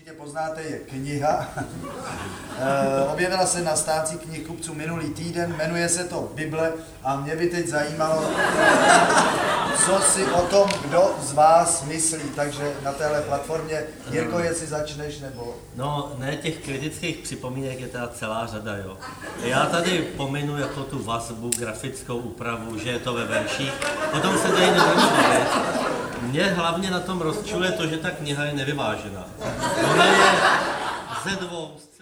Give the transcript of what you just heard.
určitě poznáte, je kniha. Objevila se na stánci knihkupců minulý týden, jmenuje se to Bible a mě by teď zajímalo, co si o tom kdo z vás myslí. Takže na téhle platformě, Jirko, jestli začneš, nebo... No, ne, těch kritických připomínek je teda celá řada, jo. Já tady pominu jako tu vazbu, grafickou úpravu, že je to ve verších, potom se tady nebudeme bavit. Mě hlavně na tom rozčuluje to, že ta kniha je nevyvážená. Ona je ze dvou